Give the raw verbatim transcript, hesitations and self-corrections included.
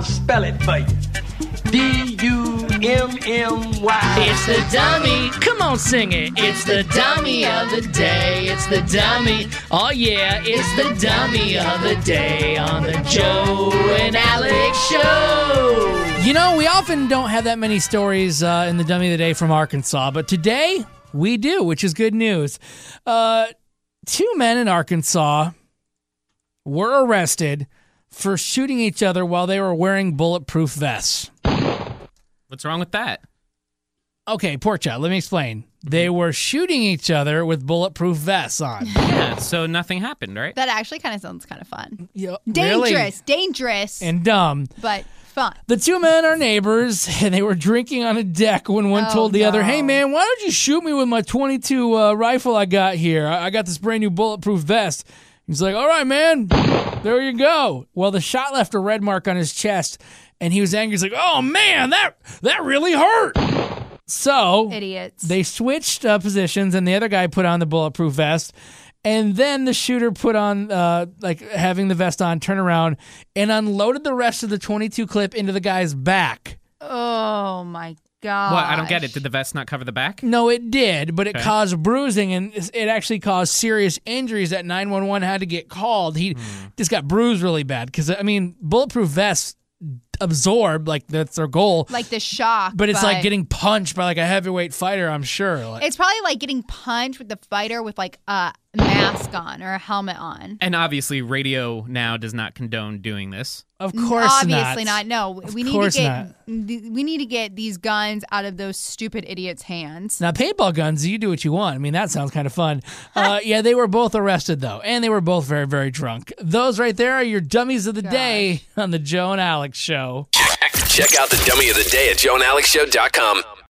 I'll spell it for you. D U M M Y. It's the dummy. Come on, sing it. It's the dummy of the day. It's the dummy. Oh, yeah. It's the dummy of the day on the Joe and Alex Show. You know, we often don't have that many stories uh, in the dummy of the day from Arkansas, but today we do, which is good news. Uh, two men in Arkansas were arrested for shooting each other while they were wearing bulletproof vests. What's wrong with that? Okay, Portia, let me explain. They were shooting each other with bulletproof vests on. Yeah, so nothing happened, right? That actually kind of sounds kind of fun. Yeah, Dangerous, really? dangerous, And dumb. but fun. The two men are neighbors, and they were drinking on a deck when one Oh, told the no. other, hey, man, why don't you shoot me with my twenty-two uh, rifle I got here? I-, I got this brand new bulletproof vest. He's like, all right, man, there you go. Well, the shot left a red mark on his chest, and he was angry. He's like, oh, man, that that really hurt. So Idiots. they switched uh, positions, and the other guy put on the bulletproof vest. And then the shooter put on, uh, like, having the vest on, turn around, and unloaded the rest of the twenty-two clip into the guy's back. Oh, my God. What? I don't get it. Did the vest not cover the back? No, it did, but it Okay. caused bruising, and it actually caused serious injuries that nine one one had to get called. He just got bruised really bad because, I mean, bulletproof vests absorb, like, that's their goal. Like the shock. But it's like getting punched by, like, a heavyweight fighter, I'm sure. Like, It's probably like getting punched with the fighter with like a mask on or a helmet on. And obviously, radio now does not condone doing this. of course Obviously not. not. No, Of we need course to get th- we need to get these guns out of those stupid idiots' hands. Now, paintball guns, you do what you want. I mean, that sounds kind of fun. Uh, yeah, they were both arrested, though, and they were both very, very drunk. Those right there are your dummies of the day on the Joe and Alex Show. Check out the dummy of the day at joe and alex show dot com.